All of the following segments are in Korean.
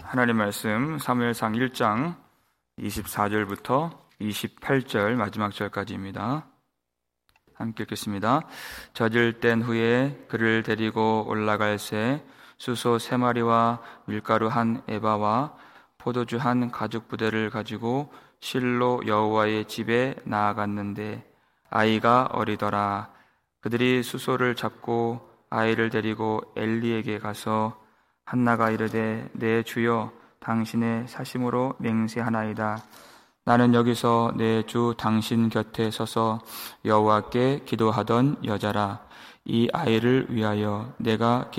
하나님 말씀 사무엘상 1장 24절부터 28절 마지막 절까지입니다. 함께 읽겠습니다. 젖을 뗀 후에 그를 데리고 올라갈새 수소 3마리와 밀가루 1에바와 포도주 1 가죽 부대를 가지고 실로 여호와의 집에 나아갔는데 아이가 어리더라. 그들이 수소를 잡고 아이를 데리고 엘리에게 가서 한나가 이르되 내 주여 당신의 사심으로 맹세하나이다. 나는 여기서 내 주 당신 곁에 서서 여호와께 기도하던 여자라. 이 아이를 위하여 내가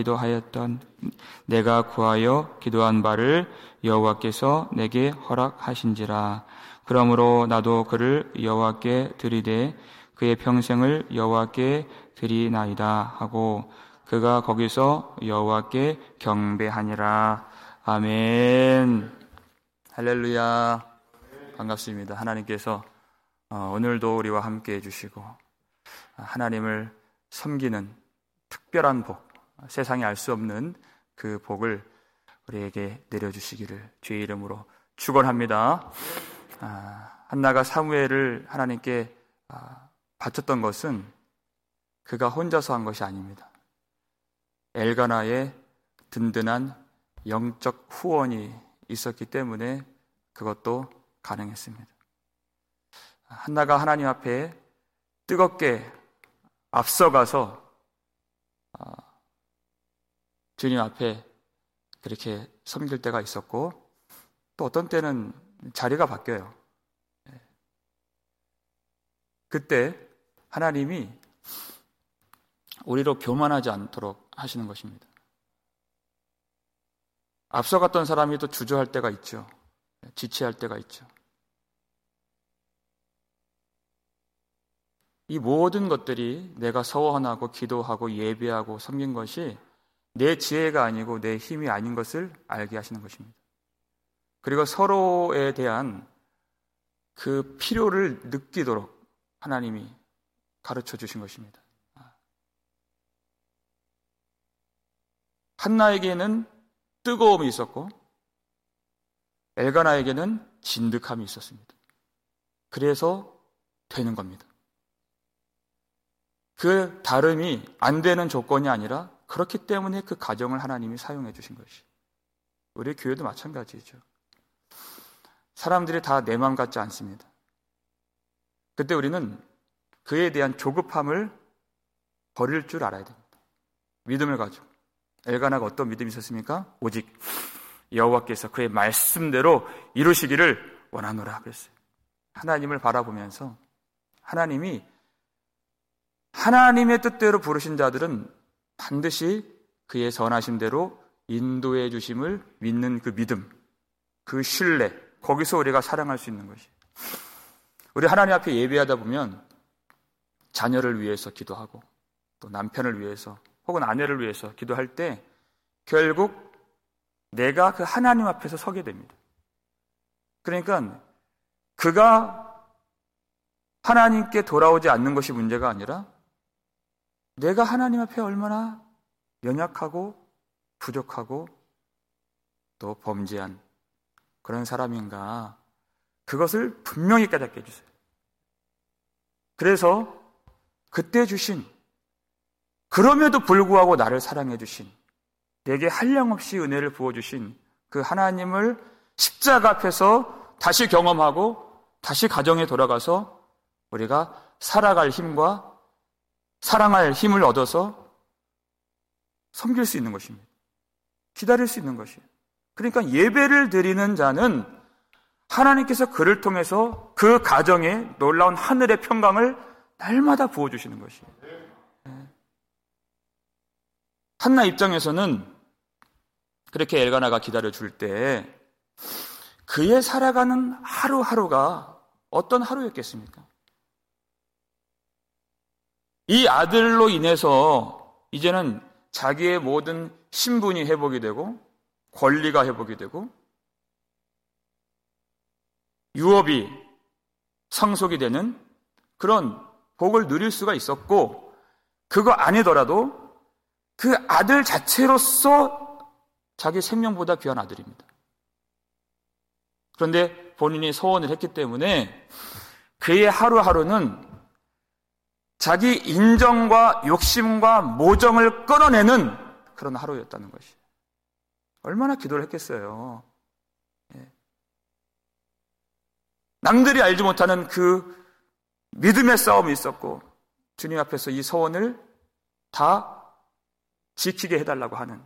구하여 기도한 바를 여호와께서 내게 허락하신지라. 그러므로 나도 그를 여호와께 드리되 그의 평생을 여호와께 드리나이다 하고 그가 거기서 여호와께 경배하니라. 아멘. 할렐루야. 반갑습니다. 하나님께서 오늘도 우리와 함께 해주시고 하나님을 섬기는 특별한 복, 세상에 알 수 없는 그 복을 우리에게 내려주시기를 주의 이름으로 축원합니다. 한나가 사무엘을 하나님께 바쳤던 것은 그가 혼자서 한 것이 아닙니다. 엘가나의 든든한 영적 후원이 있었기 때문에 그것도 가능했습니다. 한나가 하나님 앞에 뜨겁게 앞서가서 주님 앞에 그렇게 섬길 때가 있었고 또 어떤 때는 자리가 바뀌어요. 그때 하나님이 우리로 교만하지 않도록 하시는 것입니다. 앞서갔던 사람이 또 주저할 때가 있죠. 지체할 때가 있죠. 이 모든 것들이 내가 서원하고 기도하고 예배하고 섬긴 것이 내 지혜가 아니고 내 힘이 아닌 것을 알게 하시는 것입니다. 그리고 서로에 대한 그 필요를 느끼도록 하나님이 가르쳐 주신 것입니다. 한나에게는 뜨거움이 있었고 엘가나에게는 진득함이 있었습니다. 그래서 되는 겁니다. 그 다름이 안 되는 조건이 아니라 그렇기 때문에 그 가정을 하나님이 사용해 주신 것이. 우리 교회도 마찬가지죠. 사람들이 다 내 마음 같지 않습니다. 그때 우리는 그에 대한 조급함을 버릴 줄 알아야 됩니다. 믿음을 가지고. 엘가나가 어떤 믿음이 있었습니까? 오직 여호와께서 그의 말씀대로 이루시기를 원하노라 그랬어요. 하나님을 바라보면서 하나님이 하나님의 뜻대로 부르신 자들은 반드시 그의 선하신 대로 인도해 주심을 믿는 그 믿음, 그 신뢰, 거기서 우리가 사랑할 수 있는 것이. 우리 하나님 앞에 예배하다 보면 자녀를 위해서 기도하고 또 남편을 위해서 혹은 아내를 위해서 기도할 때 결국 내가 그 하나님 앞에서 서게 됩니다. 그러니까 그가 하나님께 돌아오지 않는 것이 문제가 아니라 내가 하나님 앞에 얼마나 연약하고 부족하고 또 범죄한 그런 사람인가, 그것을 분명히 깨닫게 해주세요. 그래서 그때 주신, 그럼에도 불구하고 나를 사랑해 주신, 내게 한량없이 은혜를 부어주신 그 하나님을 십자가 앞에서 다시 경험하고 다시 가정에 돌아가서 우리가 살아갈 힘과 사랑할 힘을 얻어서 섬길 수 있는 것입니다. 기다릴 수 있는 것이에요. 그러니까 예배를 드리는 자는 하나님께서 그를 통해서 그 가정에 놀라운 하늘의 평강을 날마다 부어주시는 것이에요. 한나 입장에서는 그렇게 엘가나가 기다려줄 때 그의 살아가는 하루하루가 어떤 하루였겠습니까? 이 아들로 인해서 이제는 자기의 모든 신분이 회복이 되고 권리가 회복이 되고 유업이 상속이 되는 그런 복을 누릴 수가 있었고, 그거 아니더라도 그 아들 자체로서 자기 생명보다 귀한 아들입니다. 그런데 본인이 서원을 했기 때문에 그의 하루하루는 자기 인정과 욕심과 모정을 끌어내는 그런 하루였다는 것이. 얼마나 기도를 했겠어요. 남들이 알지 못하는 그 믿음의 싸움이 있었고 주님 앞에서 이 서원을 다 지키게 해달라고 하는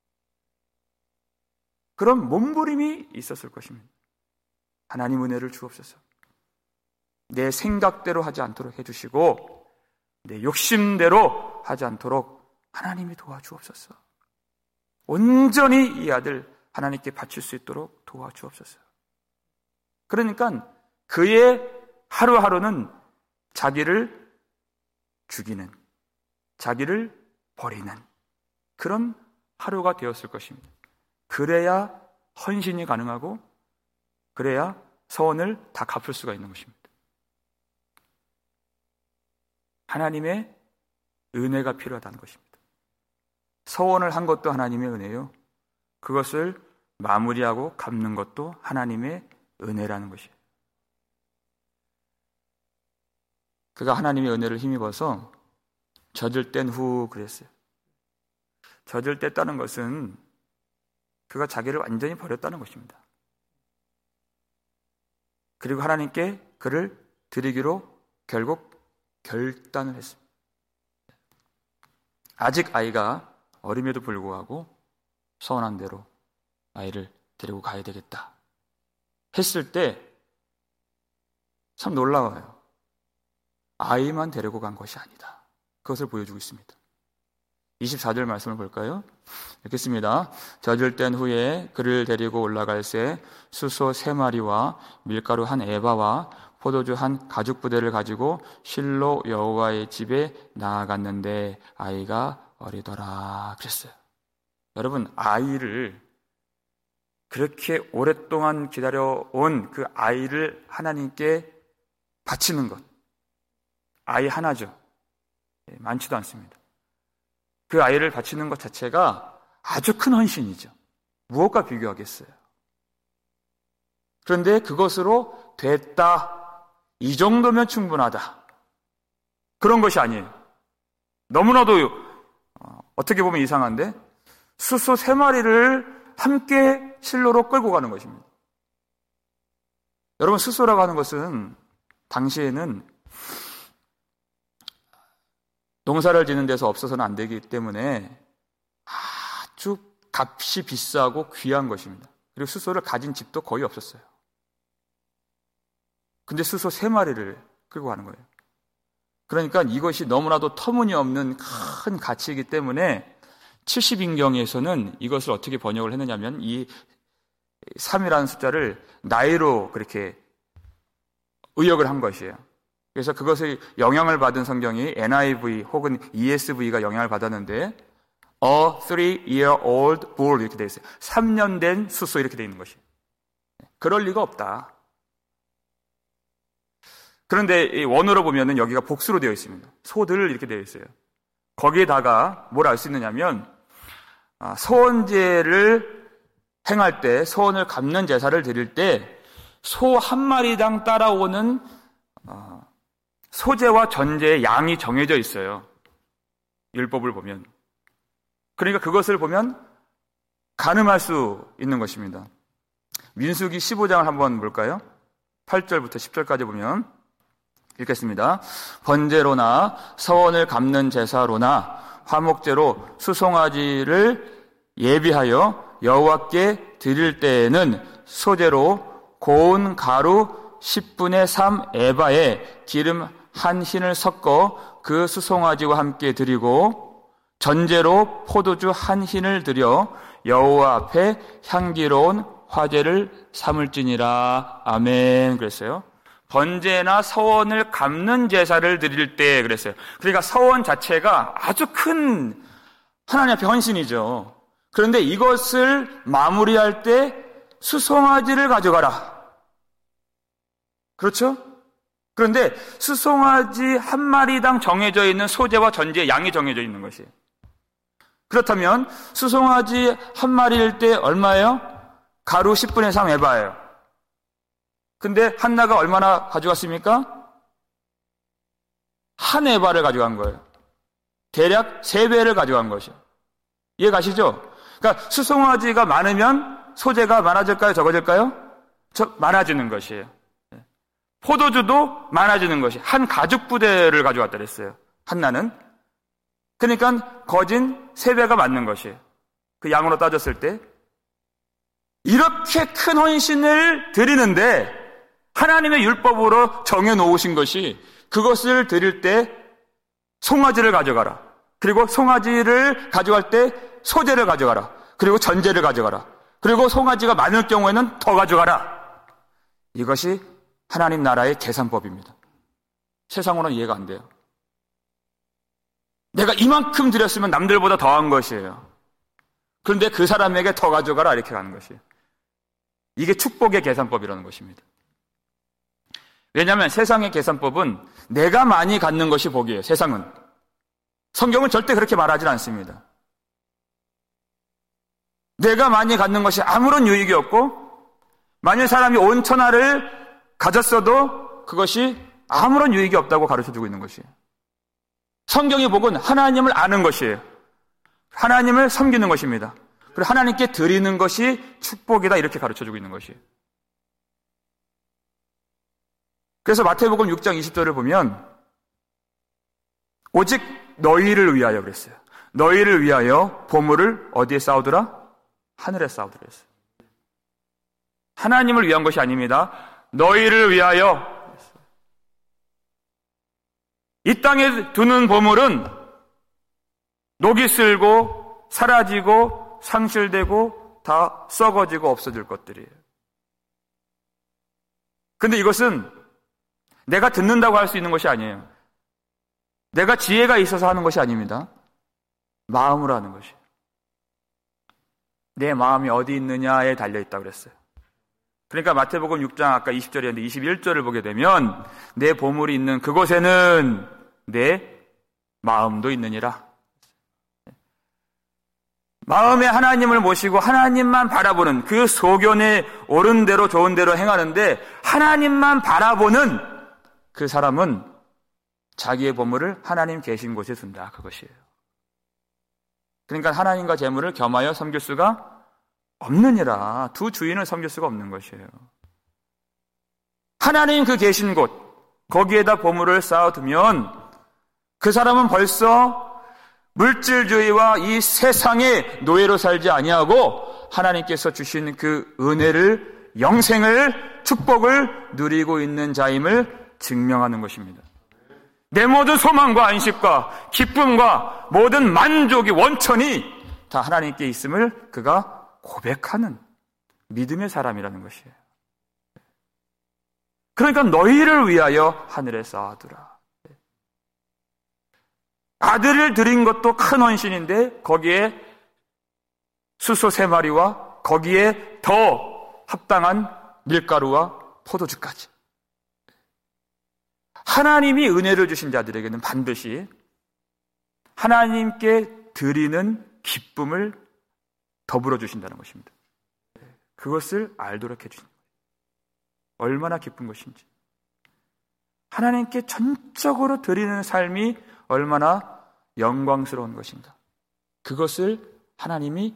그런 몸부림이 있었을 것입니다. 하나님 은혜를 주옵소서. 내 생각대로 하지 않도록 해주시고 내 욕심대로 하지 않도록 하나님이 도와주옵소서. 온전히 이 아들 하나님께 바칠 수 있도록 도와주옵소서. 그러니까 그의 하루하루는 자기를 죽이는, 자기를 버리는 그런 하루가 되었을 것입니다. 그래야 헌신이 가능하고 그래야 서원을 다 갚을 수가 있는 것입니다. 하나님의 은혜가 필요하다는 것입니다. 서원을 한 것도 하나님의 은혜요. 그것을 마무리하고 갚는 것도 하나님의 은혜라는 것이에요. 그가 하나님의 은혜를 힘입어서 젖을 뗀 후 그랬어요. 젖을 뗐다는 것은 그가 자기를 완전히 버렸다는 것입니다. 그리고 하나님께 그를 드리기로 결국 결단을 했습니다. 아직 아이가 어림에도 불구하고 서원한 대로 아이를 데리고 가야 되겠다 했을 때 참 놀라워요. 아이만 데리고 간 것이 아니다. 그것을 보여주고 있습니다. 24절 말씀을 볼까요? 읽겠습니다. 젖을 뗀 후에 그를 데리고 올라갈새 수소 3마리와 밀가루 1에바와 포도주 1 가죽부대를 가지고 실로 여호와의 집에 나아갔는데 아이가 어리더라 그랬어요. 여러분, 아이를 그렇게 오랫동안 기다려온 그 아이를 하나님께 바치는 것, 아이 하나죠. 많지도 않습니다. 그 아이를 바치는 것 자체가 아주 큰 헌신이죠. 무엇과 비교하겠어요? 그런데 그것으로 됐다, 이 정도면 충분하다, 그런 것이 아니에요. 너무나도 어떻게 보면 이상한데 수소 3마리를 함께 실로로 끌고 가는 것입니다. 여러분, 수소라고 하는 것은 당시에는 농사를 짓는 데서 없어서는 안 되기 때문에 아주 값이 비싸고 귀한 것입니다. 그리고 수소를 가진 집도 거의 없었어요. 근데 수소 3마리를 끌고 가는 거예요. 그러니까 이것이 너무나도 터무니없는 큰 가치이기 때문에 70인경에서는 이것을 어떻게 번역을 했느냐면 이 3이라는 숫자를 나이로 그렇게 의역을 한 것이에요. 그래서 그것의 영향을 받은 성경이 NIV 혹은 ESV가 영향을 받았는데 A 3-year-old bull 이렇게 되어 있어요. 3년 된 수소 이렇게 되어 있는 것이에요. 그럴 리가 없다. 그런데 이 원어로 보면은 여기가 복수로 되어 있습니다. 소들 이렇게 되어 있어요. 거기에다가 뭘 알 수 있느냐면 서원제를 행할 때, 서원을 갚는 제사를 드릴 때 소 1마리당 따라오는 소제와 전제의 양이 정해져 있어요. 율법을 보면. 그러니까 그것을 보면 가늠할 수 있는 것입니다. 민수기 15장을 한번 볼까요? 8절부터 10절까지 보면 읽겠습니다. 번제로나 서원을 갚는 제사로나 화목제로 수송아지를 예비하여 여호와께 드릴 때에는 소제로 고운 가루 10분의 3 에바에 기름 1흰을 섞어 그 수송아지와 함께 드리고 전제로 포도주 1흰을 드려 여호와 앞에 향기로운 화제를 삼을지니라. 아멘. 그랬어요. 번제나 서원을 갚는 제사를 드릴 때 그랬어요. 그러니까 서원 자체가 아주 큰 하나님 앞에 헌신이죠. 그런데 이것을 마무리할 때 수송아지를 가져가라. 그렇죠? 그런데 수송아지 1마리당 정해져 있는 소제와 전제의 양이 정해져 있는 것이에요. 그렇다면 수송아지 1마리일 때 얼마예요? 가루 10분의 3 에바예요. 근데 한나가 얼마나 가져갔습니까? 한 에바를 가져간 거예요. 대략 3배를 가져간 것이요. 이해 가시죠? 그러니까 수송아지가 많으면 소재가 많아질까요? 적어질까요? 많아지는 것이에요. 포도주도 많아지는 것이 한 가죽 부대를 가져왔다 그랬어요. 한나는. 그러니까 거진 3배가 맞는 것이에요. 그 양으로 따졌을 때. 이렇게 큰 헌신을 드리는데 하나님의 율법으로 정해놓으신 것이 그것을 드릴 때 송아지를 가져가라. 그리고 송아지를 가져갈 때 소재를 가져가라. 그리고 전제를 가져가라. 그리고 송아지가 많을 경우에는 더 가져가라. 이것이 하나님 나라의 계산법입니다. 세상으로는 이해가 안 돼요. 내가 이만큼 드렸으면 남들보다 더한 것이에요. 그런데 그 사람에게 더 가져가라 이렇게 가는 것이에요. 이게 축복의 계산법이라는 것입니다. 왜냐하면 세상의 계산법은 내가 많이 갖는 것이 복이에요. 세상은. 성경은 절대 그렇게 말하지 않습니다. 내가 많이 갖는 것이 아무런 유익이 없고 만일 사람이 온 천하를 가졌어도 그것이 아무런 유익이 없다고 가르쳐주고 있는 것이에요. 성경의 복은 하나님을 아는 것이에요. 하나님을 섬기는 것입니다. 그리고 하나님께 드리는 것이 축복이다 이렇게 가르쳐주고 있는 것이에요. 그래서 마태복음 6장 20절을 보면 오직 너희를 위하여 그랬어요. 너희를 위하여 보물을 어디에 쌓아두라? 하늘에 쌓아두라 했어요. 하나님을 위한 것이 아닙니다. 너희를 위하여. 이 땅에 두는 보물은 녹이 슬고 사라지고 상실되고 다 썩어지고 없어질 것들이에요. 근데 이것은 내가 듣는다고 할 수 있는 것이 아니에요. 내가 지혜가 있어서 하는 것이 아닙니다. 마음으로 하는 것이에요. 내 마음이 어디 있느냐에 달려있다고 그랬어요. 그러니까 마태복음 6장 아까 20절이었는데 21절을 보게 되면 내 보물이 있는 그곳에는 내 마음도 있느니라. 마음에 하나님을 모시고 하나님만 바라보는 그 소견에 옳은 대로 좋은 대로 행하는데 하나님만 바라보는 그 사람은 자기의 보물을 하나님 계신 곳에 둔다. 그것이에요. 그러니까 하나님과 재물을 겸하여 섬길 수가 없느니라. 두 주인을 섬길 수가 없는 것이에요. 하나님 그 계신 곳 거기에다 보물을 쌓아두면 그 사람은 벌써 물질주의와 이 세상의 노예로 살지 아니하고 하나님께서 주신 그 은혜를 영생을 축복을 누리고 있는 자임을 증명하는 것입니다. 내 모든 소망과 안식과 기쁨과 모든 만족이 원천이 다 하나님께 있음을 그가 고백하는 믿음의 사람이라는 것이에요. 그러니까 너희를 위하여 하늘에 쌓아두라. 아들을 드린 것도 큰 헌신인데 거기에 수소 3마리와 거기에 더 합당한 밀가루와 포도주까지. 하나님이 은혜를 주신 자들에게는 반드시 하나님께 드리는 기쁨을 더불어 주신다는 것입니다. 그것을 알도록 해주신 거예요. 얼마나 기쁜 것인지. 하나님께 전적으로 드리는 삶이 얼마나 영광스러운 것인가. 그것을 하나님이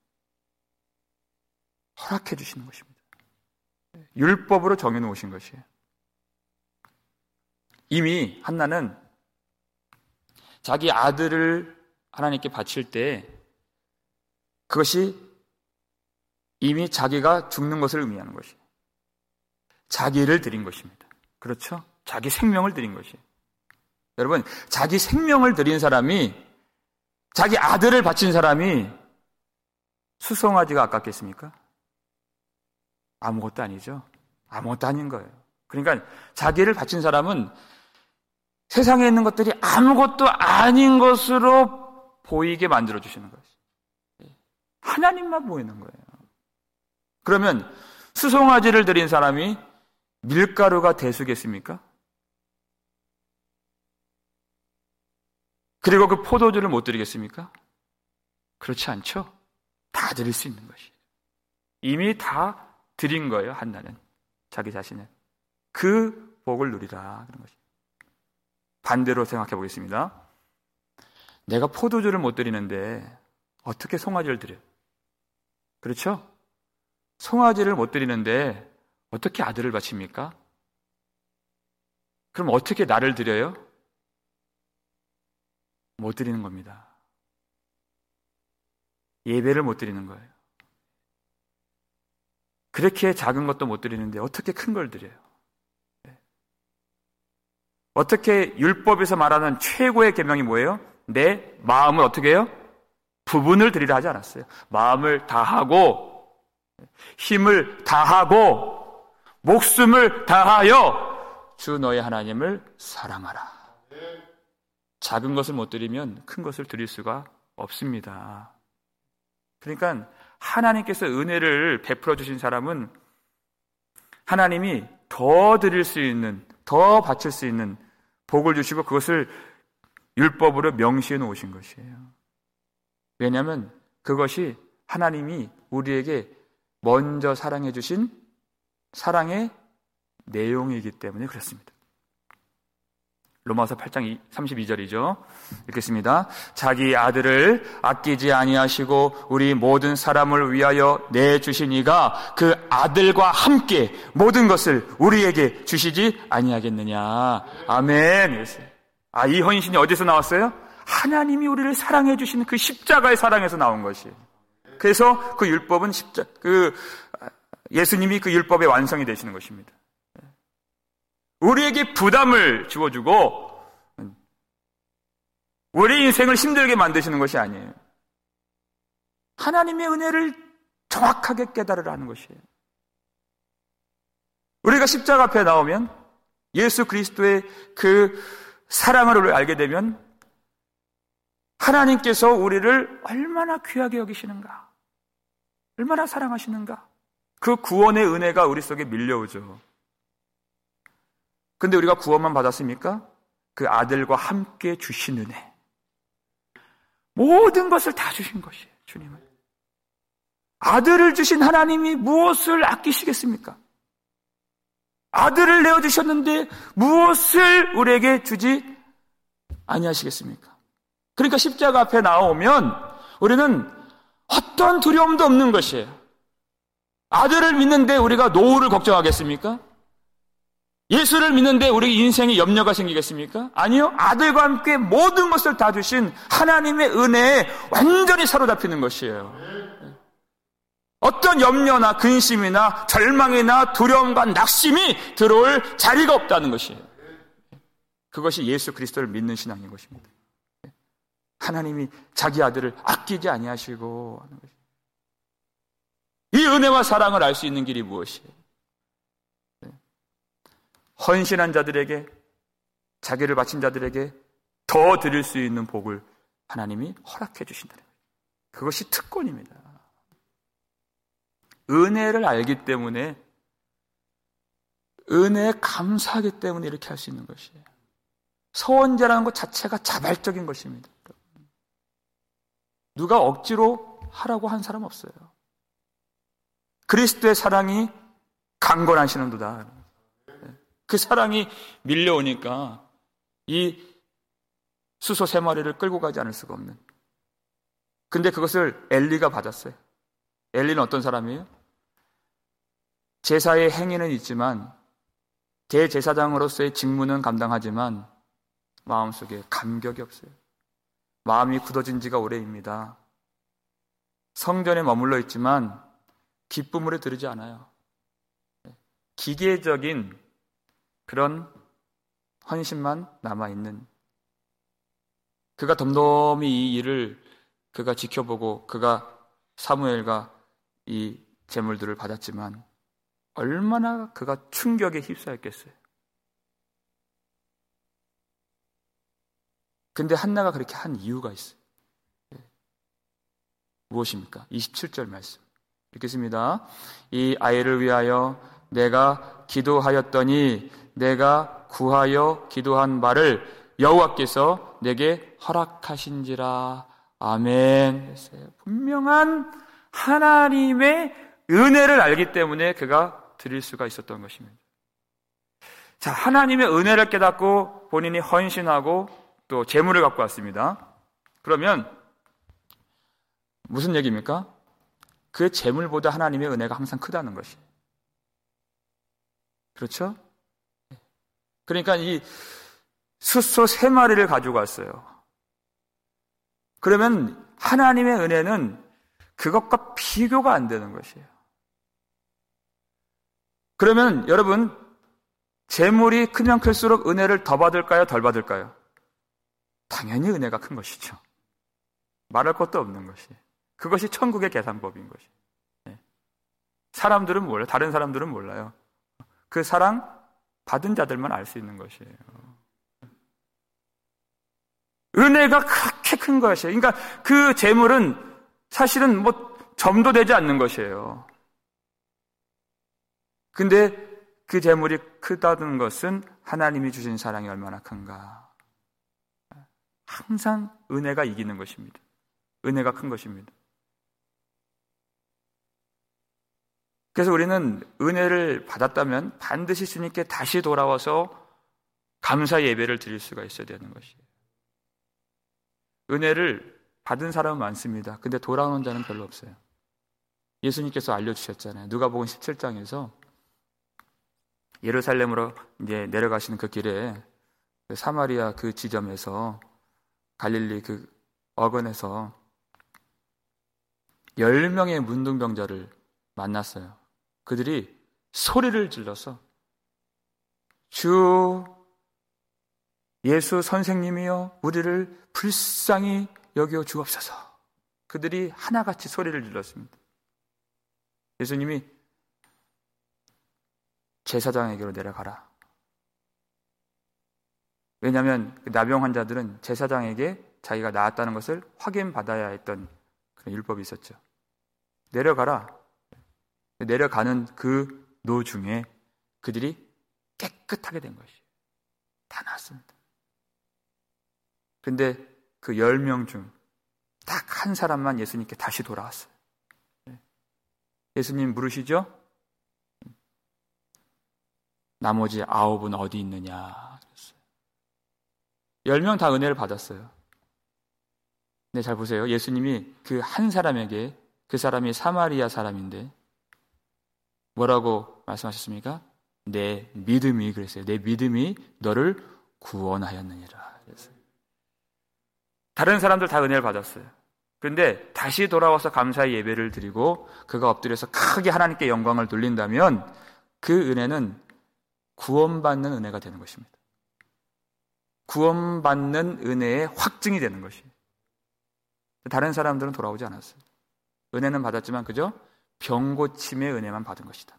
허락해 주시는 것입니다. 율법으로 정해놓으신 것이에요. 이미 한나는 자기 아들을 하나님께 바칠 때 그것이 이미 자기가 죽는 것을 의미하는 것이에요. 자기를 드린 것입니다. 그렇죠? 자기 생명을 드린 것이에요. 여러분, 자기 생명을 드린 사람이, 자기 아들을 바친 사람이 수송아지가 아깝겠습니까? 아무것도 아니죠. 아무것도 아닌 거예요. 그러니까 자기를 바친 사람은 세상에 있는 것들이 아무것도 아닌 것으로 보이게 만들어주시는 거예요. 하나님만 보이는 거예요. 그러면 수송아지를 드린 사람이 밀가루가 대수겠습니까? 그리고 그 포도주를 못 드리겠습니까? 그렇지 않죠? 다 드릴 수 있는 것이에요. 이미 다 드린 거예요, 한나는. 자기 자신을. 그 복을 누리라. 그런 것이. 반대로 생각해 보겠습니다. 내가 포도주를 못 드리는데 어떻게 송아지를 드려요? 그렇죠? 송아지를 못 드리는데 어떻게 아들을 바칩니까? 그럼 어떻게 나를 드려요? 못 드리는 겁니다. 예배를 못 드리는 거예요. 그렇게 작은 것도 못 드리는데 어떻게 큰 걸 드려요? 어떻게 율법에서 말하는 최고의 계명이 뭐예요? 내 마음을 어떻게 해요? 부분을 드리라 하지 않았어요. 마음을 다하고 힘을 다하고 목숨을 다하여 주 너의 하나님을 사랑하라. 작은 것을 못 드리면 큰 것을 드릴 수가 없습니다. 그러니까 하나님께서 은혜를 베풀어 주신 사람은 하나님이 더 드릴 수 있는, 더 바칠 수 있는 복을 주시고 그것을 율법으로 명시해 놓으신 것이에요. 왜냐하면 그것이 하나님이 우리에게 먼저 사랑해 주신 사랑의 내용이기 때문에 그렇습니다. 로마서 8장 32절이죠. 읽겠습니다. 자기 아들을 아끼지 아니하시고 우리 모든 사람을 위하여 내주신 이가 그 아들과 함께 모든 것을 우리에게 주시지 아니하겠느냐. 아멘. 이 헌신이 어디서 나왔어요? 하나님이 우리를 사랑해 주시는 그 십자가의 사랑에서 나온 것이에요. 그래서 그 율법은 예수님이 그 율법의 완성이 되시는 것입니다. 우리에게 부담을 주어주고 우리 인생을 힘들게 만드시는 것이 아니에요. 하나님의 은혜를 정확하게 깨달으라 하는 것이에요. 우리가 십자가 앞에 나오면 예수 그리스도의 그 사랑을 알게 되면 하나님께서 우리를 얼마나 귀하게 여기시는가, 얼마나 사랑하시는가, 그 구원의 은혜가 우리 속에 밀려오죠. 근데 우리가 구원만 받았습니까? 그 아들과 함께 주신 은혜. 모든 것을 다 주신 것이에요, 주님은. 아들을 주신 하나님이 무엇을 아끼시겠습니까? 아들을 내어주셨는데 무엇을 우리에게 주지 아니하시겠습니까? 그러니까 십자가 앞에 나오면 우리는 어떤 두려움도 없는 것이에요. 아들을 믿는데 우리가 노후를 걱정하겠습니까? 예수를 믿는데 우리 인생에 염려가 생기겠습니까? 아니요. 아들과 함께 모든 것을 다 주신 하나님의 은혜에 완전히 사로잡히는 것이에요. 어떤 염려나 근심이나 절망이나 두려움과 낙심이 들어올 자리가 없다는 것이에요. 그것이 예수 그리스도를 믿는 신앙인 것입니다. 하나님이 자기 아들을 아끼지 아니하시고 하는 것이에요. 이 은혜와 사랑을 알 수 있는 길이 무엇이에요? 헌신한 자들에게, 자기를 바친 자들에게 더 드릴 수 있는 복을 하나님이 허락해 주신다는 거예요. 그것이 특권입니다. 은혜를 알기 때문에, 은혜에 감사하기 때문에 이렇게 할 수 있는 것이에요. 서원제라는 것 자체가 자발적인 것입니다. 누가 억지로 하라고 한 사람 없어요. 그리스도의 사랑이 강건하시는도다. 그 사랑이 밀려오니까 이 수소 3마리를 끌고 가지 않을 수가 없는. 근데 그것을 엘리가 받았어요. 엘리는 어떤 사람이에요? 제사의 행위는 있지만 대제사장으로서의 직무는 감당하지만 마음속에 감격이 없어요. 마음이 굳어진 지가 오래입니다. 성전에 머물러 있지만 기쁨으로 들으지 않아요. 기계적인 그런 헌신만 남아있는, 그가 덤덤히 이 일을 그가 지켜보고 그가 사무엘과 이 제물들을 받았지만 얼마나 그가 충격에 휩싸였겠어요. 근데 한나가 그렇게 한 이유가 있어요. 무엇입니까? 27절 말씀 읽겠습니다. 이 아이를 위하여 내가 기도하였더니 내가 구하여 기도한 바를 여호와께서 내게 허락하신지라. 아멘. 분명한 하나님의 은혜를 알기 때문에 그가 드릴 수가 있었던 것입니다. 자, 하나님의 은혜를 깨닫고 본인이 헌신하고 또 재물을 갖고 왔습니다. 그러면 무슨 얘기입니까? 그 재물보다 하나님의 은혜가 항상 크다는 것이. 그렇죠? 그러니까 이 숫소 3마리를 가지고 왔어요. 그러면 하나님의 은혜는 그것과 비교가 안 되는 것이에요. 그러면 여러분, 재물이 크면 클수록 은혜를 더 받을까요? 덜 받을까요? 당연히 은혜가 큰 것이죠. 말할 것도 없는 것이. 그것이 천국의 계산법인 것이. 사람들은 몰라요. 다른 사람들은 몰라요. 그 사랑 받은 자들만 알 수 있는 것이에요. 은혜가 그렇게 큰 것이에요. 그러니까 그 재물은 사실은 점도 되지 않는 것이에요. 근데 그 재물이 크다는 것은 하나님이 주신 사랑이 얼마나 큰가. 항상 은혜가 이기는 것입니다. 은혜가 큰 것입니다. 그래서 우리는 은혜를 받았다면 반드시 주님께 다시 돌아와서 감사 예배를 드릴 수가 있어야 되는 것이에요. 은혜를 받은 사람은 많습니다. 근데 돌아오는 자는 별로 없어요. 예수님께서 알려주셨잖아요. 누가복음 17장에서 예루살렘으로 이제 내려가시는 그 길에 사마리아 그 지점에서 갈릴리 그 어근에서 10명의 문둥병자를 만났어요. 그들이 소리를 질러서 주 예수 선생님이여 우리를 불쌍히 여겨 주옵소서. 그들이 하나같이 소리를 질렀습니다. 예수님이 제사장에게로 내려가라. 왜냐하면 나병 환자들은 제사장에게 자기가 나았다는 것을 확인받아야 했던 그런 율법이 있었죠. 내려가라. 내려가는 그 노중에 그들이 깨끗하게 된 것이에요. 다 나았습니다. 근데 그 10명 중 딱 한 사람만 예수님께 다시 돌아왔어요. 예수님 물으시죠? 나머지 9은 어디 있느냐 그랬어요. 10명 다 은혜를 받았어요. 네, 잘 보세요. 예수님이 그 한 사람에게, 그 사람이 사마리아 사람인데 뭐라고 말씀하셨습니까? 내 믿음이, 그랬어요. 내 믿음이 너를 구원하였느니라 그랬어요. 다른 사람들 다 은혜를 받았어요. 그런데 다시 돌아와서 감사의 예배를 드리고 그가 엎드려서 크게 하나님께 영광을 돌린다면 그 은혜는 구원받는 은혜가 되는 것입니다. 구원받는 은혜의 확증이 되는 것이에요. 다른 사람들은 돌아오지 않았어요. 은혜는 받았지만 그저 병고침의 은혜만 받은 것이다.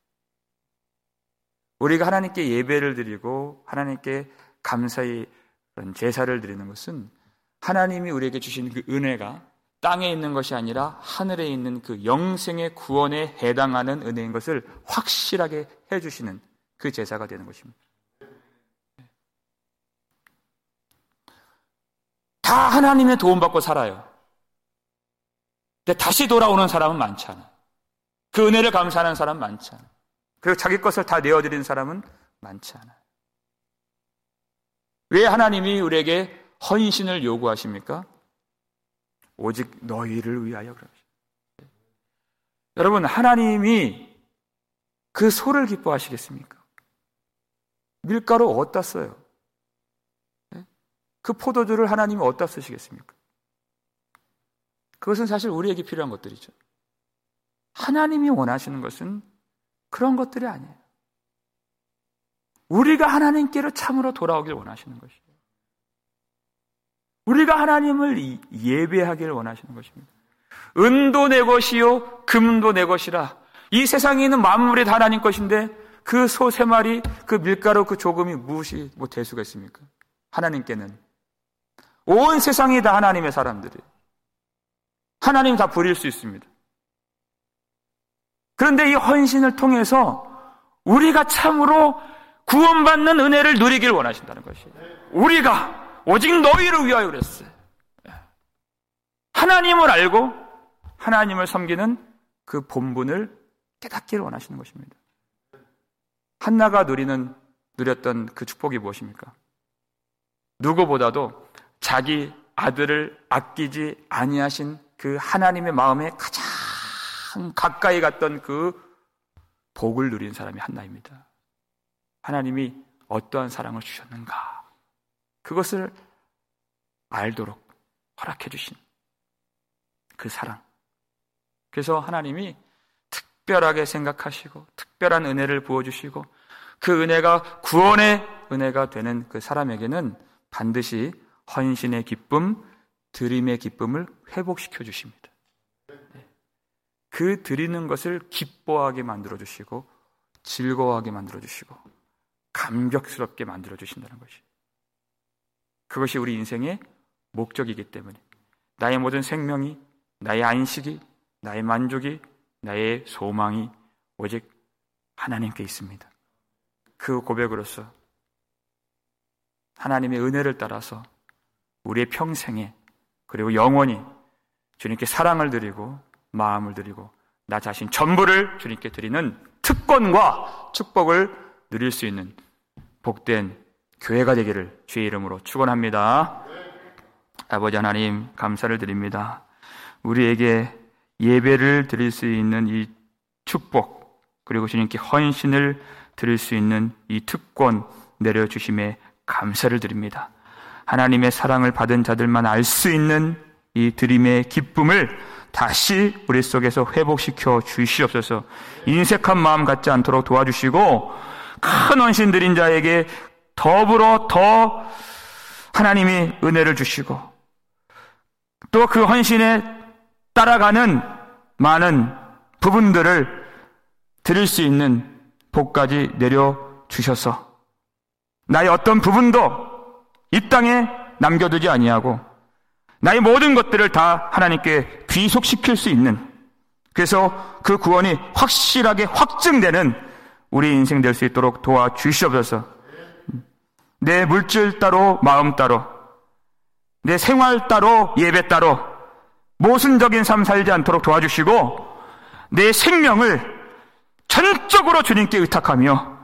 우리가 하나님께 예배를 드리고 하나님께 감사의 제사를 드리는 것은 하나님이 우리에게 주신 그 은혜가 땅에 있는 것이 아니라 하늘에 있는 그 영생의 구원에 해당하는 은혜인 것을 확실하게 해주시는 그 제사가 되는 것입니다. 다 하나님의 도움받고 살아요. 근데 다시 돌아오는 사람은 많지 않아요. 그 은혜를 감사하는 사람은 많지 않아요. 그리고 자기 것을 다 내어드리는 사람은 많지 않아요. 왜 하나님이 우리에게 헌신을 요구하십니까? 오직 너희를 위하여 그러십니다. 여러분, 하나님이 그 소를 기뻐하시겠습니까? 밀가루 어디다 써요? 그 포도주를 하나님이 어디다 쓰시겠습니까? 그것은 사실 우리에게 필요한 것들이죠. 하나님이 원하시는 것은 그런 것들이 아니에요. 우리가 하나님께로 참으로 돌아오길 원하시는 것이에요. 우리가 하나님을 예배하기를 원하시는 것입니다. 은도 내 것이요 금도 내 것이라. 이 세상에 있는 만물이 다 하나님 것인데 그 소 3마리, 그 밀가루, 그 조금이 무엇이 될 수가 있습니까? 하나님께는 온 세상이 다 하나님의 사람들이에요. 하나님 다 부릴 수 있습니다. 그런데 이 헌신을 통해서 우리가 참으로 구원받는 은혜를 누리길 원하신다는 것이에요. 우리가 오직 너희를 위하여 그랬어요. 하나님을 알고 하나님을 섬기는 그 본분을 깨닫기를 원하시는 것입니다. 한나가 누렸던 그 축복이 무엇입니까? 누구보다도 자기 아들을 아끼지 아니하신 그 하나님의 마음에 가장 가까이 갔던 그 복을 누린 사람이 한나입니다. 하나님이 어떠한 사랑을 주셨는가, 그것을 알도록 허락해 주신 그 사랑. 그래서 하나님이 특별하게 생각하시고 특별한 은혜를 부어주시고 그 은혜가 구원의 은혜가 되는 그 사람에게는 반드시 헌신의 기쁨, 드림의 기쁨을 회복시켜 주십니다. 그 드리는 것을 기뻐하게 만들어 주시고 즐거워하게 만들어 주시고 감격스럽게 만들어 주신다는 것이, 그것이 우리 인생의 목적이기 때문에 나의 모든 생명이, 나의 안식이, 나의 만족이, 나의 소망이 오직 하나님께 있습니다. 그 고백으로서 하나님의 은혜를 따라서 우리의 평생에 그리고 영원히 주님께 사랑을 드리고 마음을 드리고 나 자신 전부를 주님께 드리는 특권과 축복을 누릴 수 있는 복된 교회가 되기를 주의 이름으로 축원합니다. 아버지 하나님, 감사를 드립니다. 우리에게 예배를 드릴 수 있는 이 축복, 그리고 주님께 헌신을 드릴 수 있는 이 특권 내려주심에 감사를 드립니다. 하나님의 사랑을 받은 자들만 알 수 있는 이 드림의 기쁨을 다시 우리 속에서 회복시켜 주시옵소서. 인색한 마음 갖지 않도록 도와주시고 큰 헌신 드린 자에게 더불어 더 하나님이 은혜를 주시고 또 그 헌신에 따라가는 많은 부분들을 드릴 수 있는 복까지 내려주셔서 나의 어떤 부분도 이 땅에 남겨두지 아니하고 나의 모든 것들을 다 하나님께 귀속시킬 수 있는, 그래서 그 구원이 확실하게 확증되는 우리 인생 될 수 있도록 도와주시옵소서. 내 물질 따로 마음 따로, 내 생활 따로 예배 따로 모순적인 삶 살지 않도록 도와주시고 내 생명을 전적으로 주님께 의탁하며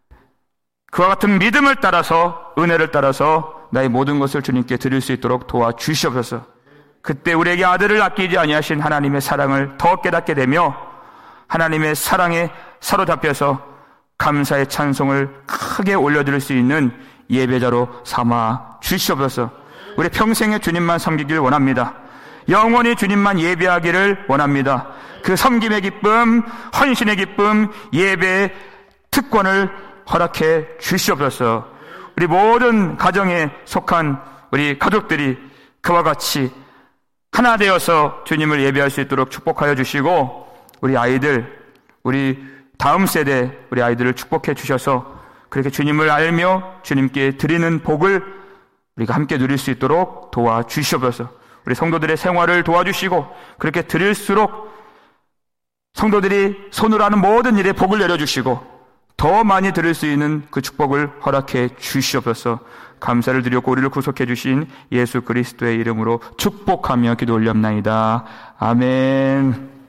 그와 같은 믿음을 따라서, 은혜를 따라서 나의 모든 것을 주님께 드릴 수 있도록 도와주시옵소서. 그때 우리에게 아들을 아끼지 아니하신 하나님의 사랑을 더 깨닫게 되며 하나님의 사랑에 사로잡혀서 감사의 찬송을 크게 올려드릴 수 있는 예배자로 삼아 주시옵소서. 우리 평생에 주님만 섬기길 원합니다. 영원히 주님만 예배하기를 원합니다. 그 섬김의 기쁨, 헌신의 기쁨, 예배의 특권을 허락해 주시옵소서. 우리 모든 가정에 속한 우리 가족들이 그와 같이 하나 되어서 주님을 예배할 수 있도록 축복하여 주시고 우리 아이들, 우리 다음 세대 우리 아이들을 축복해 주셔서 그렇게 주님을 알며 주님께 드리는 복을 우리가 함께 누릴 수 있도록 도와주시옵소서. 우리 성도들의 생활을 도와주시고 그렇게 드릴수록 성도들이 손으로 하는 모든 일에 복을 내려주시고 더 많이 드릴 수 있는 그 축복을 허락해 주시옵소서. 감사를 드렸고 우리를 구속해 주신 예수 그리스도의 이름으로 축복하며 기도 올렸나이다. 아멘.